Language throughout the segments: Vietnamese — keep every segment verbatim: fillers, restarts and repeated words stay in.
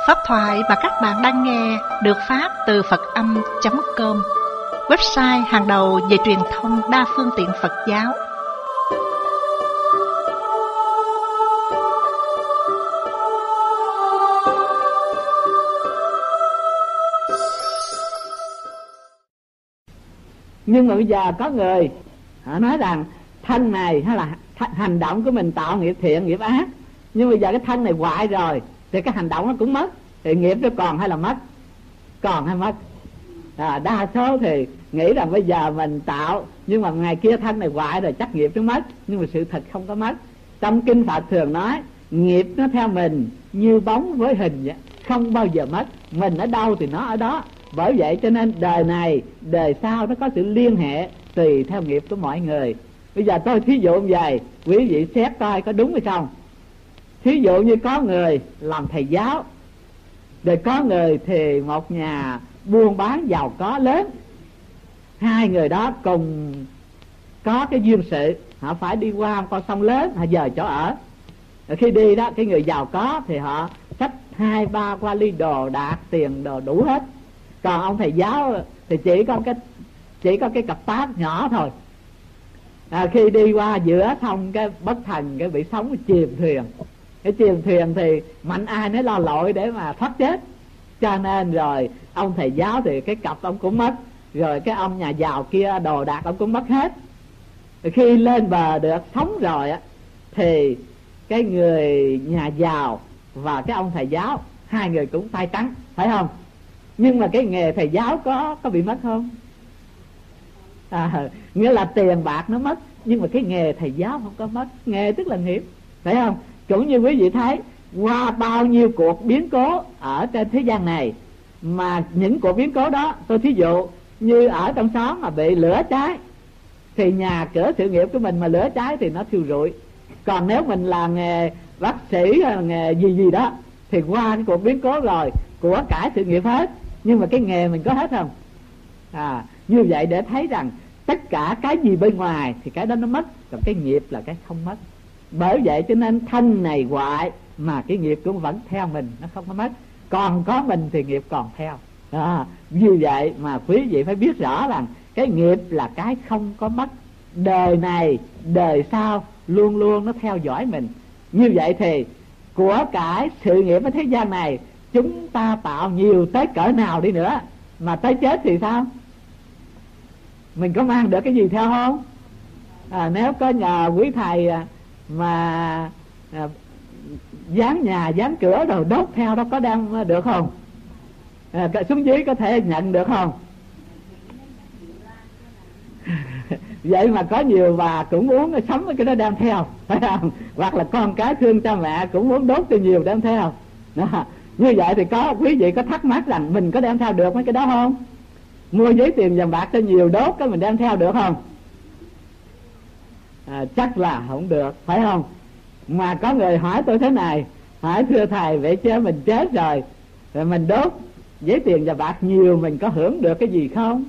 Pháp thoại mà các bạn đang nghe được phát từ Phật Âm chấm com, website hàng đầu về truyền thông đa phương tiện Phật giáo. Nhưng mà bây giờ có người họ nói rằng thân này hay là hành động của mình tạo nghiệp thiện nghiệp ác, nhưng bây giờ cái thân này hoại rồi thì cái hành động nó cũng mất, thì nghiệp nó còn hay là mất? Còn hay mất? À, đa số thì nghĩ rằng bây giờ mình tạo, nhưng mà ngày kia thân này hoại rồi chắc nghiệp nó mất. Nhưng mà sự thật không có mất. Trong kinh Phật thường nói nghiệp nó theo mình như bóng với hình vậy, không bao giờ mất. Mình ở đâu thì nó ở đó. Bởi vậy cho nên đời này đời sau nó có sự liên hệ tùy theo nghiệp của mọi người. Bây giờ tôi thí dụ như vậy, quý vị xét coi có đúng hay không. Thí dụ như có người làm thầy giáo, rồi có người thì một nhà buôn bán giàu có lớn. Hai người đó cùng có cái duyên sự, họ phải đi qua một con sông lớn, họ dời chỗ ở. Rồi khi đi đó, cái người giàu có thì họ xách hai ba vali đồ đạc, tiền đồ đủ hết. Còn ông thầy giáo thì chỉ có cái chỉ có cái cặp táp nhỏ thôi. À, khi đi qua giữa sông cái bất thần cái bị sóng chìm thuyền. Cái chìm thuyền thì mạnh ai nấy lo lội để mà thoát chết. Cho nên rồi ông thầy giáo thì cái cặp ông cũng mất, rồi cái ông nhà giàu kia đồ đạc ông cũng mất hết. Rồi khi lên bờ được sống rồi á, thì cái người nhà giàu và cái ông thầy giáo hai người cũng tay trắng, phải không? Nhưng mà cái nghề thầy giáo có có bị mất không? À, nghĩa là tiền bạc nó mất, nhưng mà cái nghề thầy giáo không có mất. Nghề tức là nghiệp, phải không? Cũng như quý vị thấy qua bao nhiêu cuộc biến cố ở trên thế gian này, mà những cuộc biến cố đó, tôi thí dụ như ở trong xóm mà bị lửa cháy, thì nhà cửa sự nghiệp của mình mà lửa cháy thì nó thiêu rụi. Còn nếu mình là nghề bác sĩ hay là nghề gì gì đó, thì qua cái cuộc biến cố rồi của cải sự nghiệp hết, nhưng mà cái nghề mình có hết không? À, như vậy để thấy rằng tất cả cái gì bên ngoài thì cái đó nó mất, còn cái nghiệp là cái không mất. Bởi vậy cho nên thân này hoại mà cái nghiệp cũng vẫn theo mình, nó không có mất. Còn có mình thì nghiệp còn theo. À, như vậy mà quý vị phải biết rõ rằng cái nghiệp là cái không có mất. Đời này đời sau luôn luôn nó theo dõi mình. Như vậy thì của cải sự nghiệp ở thế gian này chúng ta tạo nhiều tới cỡ nào đi nữa, mà tới chết thì sao? Mình có mang được cái gì theo không? À, nếu có nhờ quý thầy mà à, dán nhà dán cửa rồi đốt theo đó có đem được không? À, xuống dưới có thể nhận được không? Vậy mà có nhiều bà cũng muốn sống cái đó đem theo, phải không? Hoặc là con cái thương cha mẹ cũng muốn đốt cho nhiều đem theo đó. Như vậy thì có quý vị có thắc mắc rằng mình có đem theo được mấy cái đó không? Mua giấy tiền vàng bạc cho nhiều đốt cái mình đem theo được không? À, chắc là không được, phải không? Mà có người hỏi tôi thế này, hỏi thưa thầy, vậy chứ mình chết rồi, rồi mình đốt giấy tiền vàng bạc nhiều, mình có hưởng được cái gì không?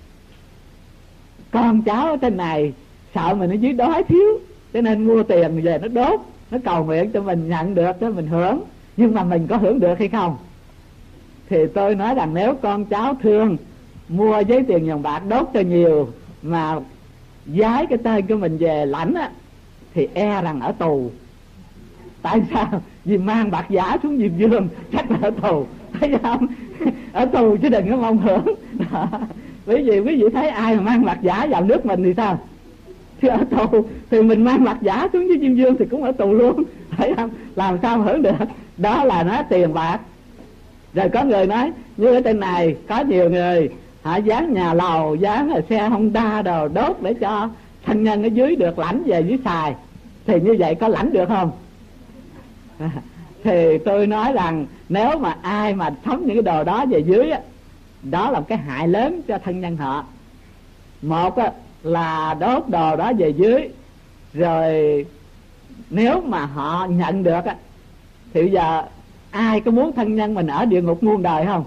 Con cháu ở trên này sợ mình ở dưới đói thiếu, cho nên mua tiền về nó đốt, nó cầu nguyện cho mình nhận được cho mình hưởng. Nhưng mà mình có hưởng được hay không? Thì tôi nói rằng nếu con cháu thương mua giấy tiền vàng bạc đốt cho nhiều mà giái cái tên của mình về lãnh á, thì e rằng ở tù. Tại sao? Vì mang bạc giả xuống Diêm Dương chắc là ở tù, thấy không? Ở tù chứ đừng có mong hưởng đó. Bởi vì quý vị thấy ai mà mang bạc giả vào nước mình thì sao? Thì ở tù. Thì mình mang bạc giả xuống dưới Diêm Dương thì cũng ở tù luôn, thấy không? Làm sao hưởng được? Đó là nói tiền bạc. Rồi có người nói như ở trên này có nhiều người họ dán nhà lầu, dán xe Honda đồ đốt để cho thân nhân ở dưới được lãnh về dưới xài. Thì như vậy có lãnh được không? À, thì tôi nói rằng nếu mà ai mà sống những cái đồ đó về dưới á, đó là một cái hại lớn cho thân nhân họ. Một á, là đốt đồ đó về dưới, rồi nếu mà họ nhận được á, thì bây giờ ai có muốn thân nhân mình ở địa ngục muôn đời không?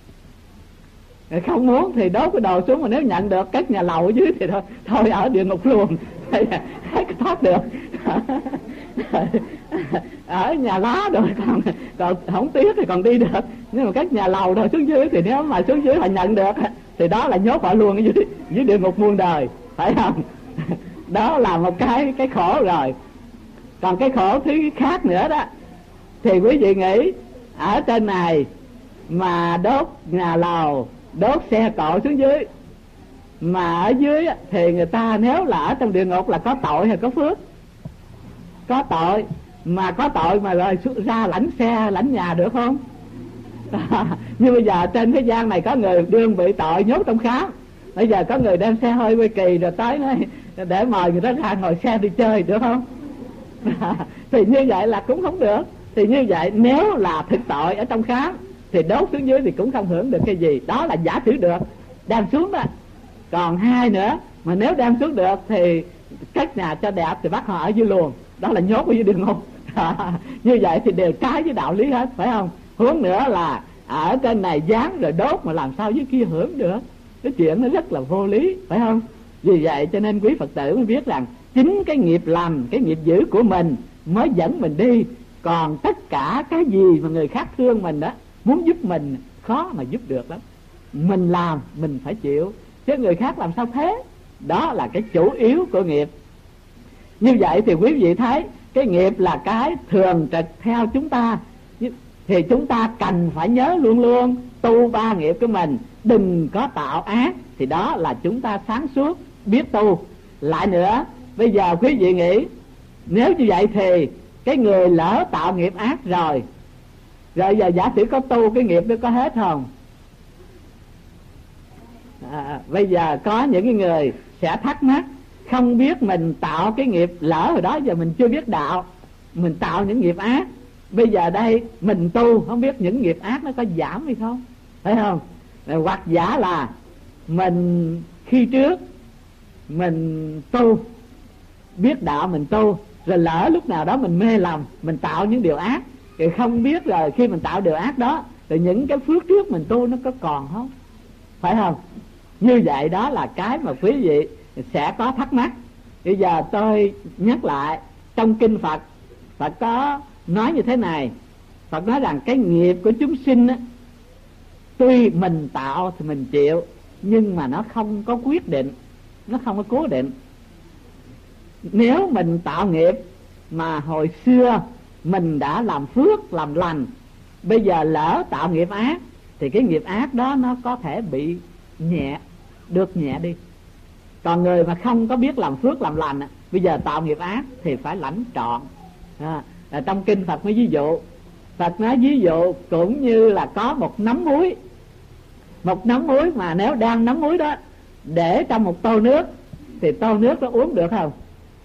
Không muốn thì đốt cái đồ xuống, mà nếu nhận được cất nhà lầu ở dưới thì thôi, thôi ở địa ngục luôn, thấy thoát được. ở nhà lá rồi còn còn không tiếc thì còn đi được, nhưng mà các nhà lầu rồi xuống dưới thì nếu mà xuống dưới họ nhận được thì đó là nhốt họ luôn ở dưới, dưới địa ngục muôn đời, phải không? Đó là một cái cái khổ rồi. Còn cái khổ thứ khác nữa đó thì quý vị nghĩ ở trên này mà đốt nhà lầu, đốt xe cộ xuống dưới, mà ở dưới thì người ta nếu là ở trong địa ngục là có tội hay có phước? Có tội. Mà có tội mà rồi ra lãnh xe lãnh nhà được không? Như bây giờ trên thế gian này có người đương bị tội nhốt trong khám, bây giờ có người đem xe hơi quay kỳ rồi tới nói để mời người ta ra ngồi xe đi chơi, được không? Thì như vậy là cũng không được. Thì như vậy nếu là thực tội ở trong khám thì đốt xuống dưới thì cũng không hưởng được cái gì. Đó là giả sử được đem xuống đó. Còn hai nữa, mà nếu đem xuống được thì cất nhà cho đẹp thì bắt họ ở dưới luồng, đó là nhốt ở dưới địa ngục. Như vậy thì đều trái với đạo lý hết, phải không? Hướng nữa là ở trên này dán rồi đốt mà làm sao dưới kia hưởng được, cái chuyện nó rất là vô lý, phải không? Vì vậy cho nên quý Phật tử mới biết rằng chính cái nghiệp lành, cái nghiệp dữ của mình mới dẫn mình đi. Còn tất cả cái gì mà người khác thương mình đó, muốn giúp mình khó mà giúp được lắm. Mình làm mình phải chịu, chứ người khác làm sao thế. Đó là cái chủ yếu của nghiệp. Như vậy thì quý vị thấy cái nghiệp là cái thường trực theo chúng ta, thì chúng ta cần phải nhớ luôn luôn tu ba nghiệp của mình, đừng có tạo ác. Thì đó là chúng ta sáng suốt biết tu. Lại nữa, bây giờ quý vị nghĩ nếu như vậy thì cái người lỡ tạo nghiệp ác rồi, rồi giờ giả sử có tu cái nghiệp đó có hết không? À, bây giờ có những cái người sẽ thắc mắc, không biết mình tạo cái nghiệp lỡ hồi đó giờ mình chưa biết đạo, mình tạo những nghiệp ác, bây giờ đây mình tu không biết những nghiệp ác nó có giảm hay không, phải không? Rồi, hoặc giả là mình khi trước mình tu biết đạo, mình tu rồi lỡ lúc nào đó mình mê lầm, mình tạo những điều ác, thì không biết rồi khi mình tạo điều ác đó thì những cái phước trước mình tu nó có còn không, phải không? Như vậy đó là cái mà quý vị sẽ có thắc mắc. Bây giờ tôi nhắc lại, trong kinh Phật, Phật có nói như thế này. Phật nói rằng cái nghiệp của chúng sinh á, tuy mình tạo thì mình chịu, nhưng mà nó không có quyết định, nó không có cố định. Nếu mình tạo nghiệp mà hồi xưa mình đã làm phước, làm lành, bây giờ lỡ tạo nghiệp ác, thì cái nghiệp ác đó nó có thể bị nhẹ, được nhẹ đi. Còn người mà không có biết làm phước, làm lành, bây giờ tạo nghiệp ác thì phải lãnh trọn. À, trong kinh Phật mới ví dụ, Phật nói ví dụ cũng như là có một nắm muối. Một nắm muối mà nếu đang nắm muối đó để trong một tô nước, thì tô nước nó uống được không?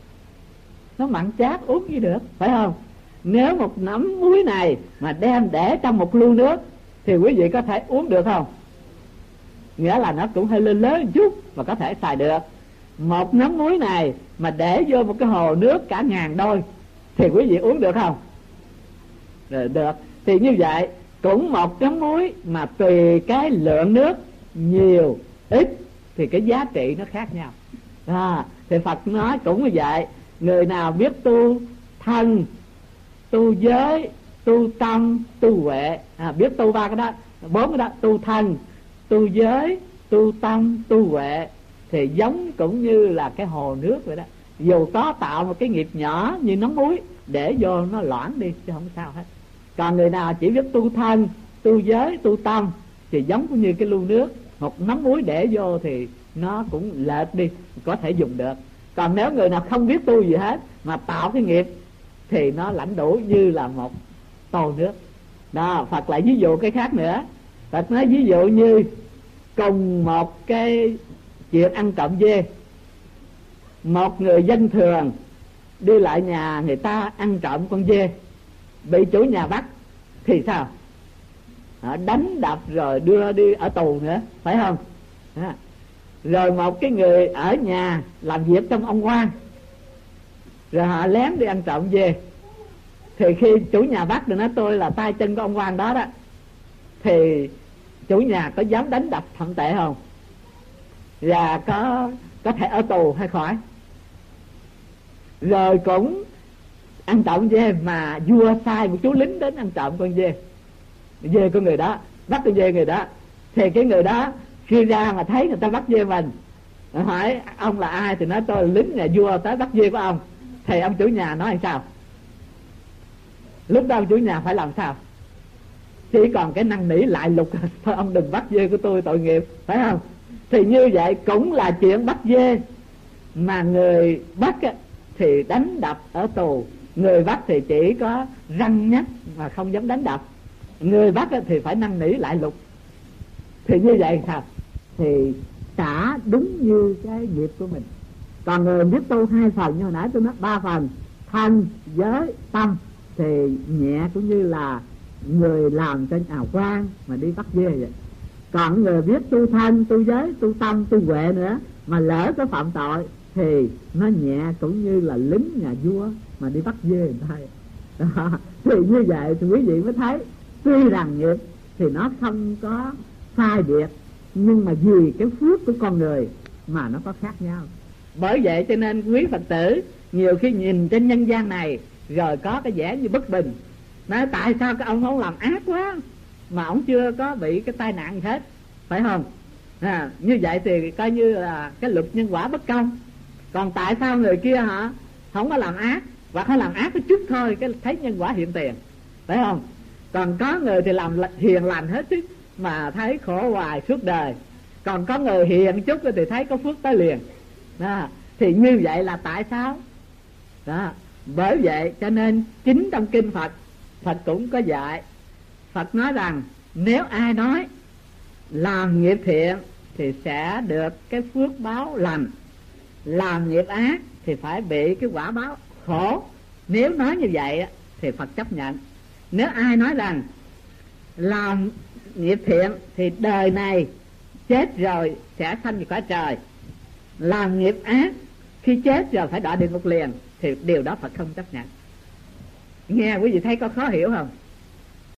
Nó mặn chát uống gì được, phải không? Nếu một nắm muối này mà đem để trong một lu nước thì quý vị có thể uống được không? Nghĩa là nó cũng hơi lớn lớn một chút mà có thể xài được. Một nắm muối này mà để vô một cái hồ nước cả ngàn đôi thì quý vị uống được không? Rồi, được. Thì như vậy cũng một nắm muối mà tùy cái lượng nước nhiều ít thì cái giá trị nó khác nhau. À, thì Phật nói cũng như vậy. Người nào biết tu thân, tu giới, tu tâm, tu huệ, à, biết tu ba cái đó, bốn cái đó, tu thân, tu giới, tu tâm, tu huệ, thì giống cũng như là cái hồ nước vậy đó. Dù có tạo một cái nghiệp nhỏ như nắm muối, để vô nó loãng đi chứ không sao hết. Còn người nào chỉ biết tu thân, tu giới, tu tâm thì giống cũng như cái lu nước, một nắm muối để vô thì nó cũng lệch đi, có thể dùng được. Còn nếu người nào không biết tu gì hết mà tạo cái nghiệp thì nó lãnh đủ như là một tô nước. Đó, Phật lại ví dụ cái khác nữa. Phật nói ví dụ như cùng một cái chuyện ăn trộm dê, một người dân thường đi lại nhà người ta ăn trộm con dê, bị chủ nhà bắt thì sao? Họ đánh đập rồi đưa đi ở tù nữa, phải không? Đó. Rồi một cái người ở nhà làm việc trong ông quan, rồi họ lén đi ăn trộm dê, thì khi chủ nhà bắt rồi nói tôi là tay chân của ông quan đó đó, thì chủ nhà có dám đánh đập thậm tệ không? Và có có thể ở tù hay khỏi? Rồi cũng ăn trộm dê mà vua sai một chú lính đến ăn trộm con dê, dê của người đó, bắt con dê người đó, thì cái người đó khi ra mà thấy người ta bắt dê mình, hỏi ông là ai thì nói tôi là lính nhà vua tới bắt dê của ông, thì ông chủ nhà nói làm sao? Lúc đó ông chủ nhà phải làm sao? Chỉ còn cái năn nỉ lại lục, thôi ông đừng bắt dê của tôi tội nghiệp, phải không? Thì như vậy cũng là chuyện bắt dê, mà người bắt thì đánh đập ở tù, người bắt thì chỉ có răn nhắc mà không dám đánh đập, người bắt thì phải năn nỉ lại lục. Thì như vậy sao? Thì trả đúng như cái nghiệp của mình. Còn người biết tu hai phần, như hồi nãy tôi nói ba phần, thân, giới, tâm, thì nhẹ cũng như là người làm trên ào quan mà đi bắt dê vậy. Còn người biết tu thân, tu giới, tu tâm, tu huệ nữa mà lỡ có phạm tội thì nó nhẹ cũng như là lính nhà vua mà đi bắt dê người ta. Đó. Thì như vậy thì quý vị mới thấy tuy rằng nghiệp thì nó không có sai biệt, nhưng mà vì cái phước của con người mà nó có khác nhau. Bởi vậy cho nên quý Phật tử nhiều khi nhìn trên nhân gian này rồi có cái vẻ như bất bình, nói tại sao cái ông ông làm ác quá mà ông chưa có bị cái tai nạn gì hết, phải không? À, như vậy thì coi như là cái luật nhân quả bất công. Còn tại sao người kia hả không có làm ác, hoặc hay làm ác cái chút thôi cái thấy nhân quả hiện tiền, phải không? Còn có người thì làm hiền lành hết chứ mà thấy khổ hoài suốt đời, còn có người hiền chút thì thấy có phước tới liền. Đó. Thì như vậy là tại sao? Đó. Bởi vậy cho nên chính trong kinh Phật, Phật cũng có dạy. Phật nói rằng nếu ai nói làm nghiệp thiện thì sẽ được cái phước báo lành, làm nghiệp ác thì phải bị cái quả báo khổ. Nếu nói như vậy thì Phật chấp nhận. Nếu ai nói rằng làm nghiệp thiện thì đời này chết rồi sẽ sanh về cõi trời, làm nghiệp ác khi chết rồi phải đọa địa ngục liền, thì điều đó Phật không chấp nhận. Nghe quý vị thấy có khó hiểu không?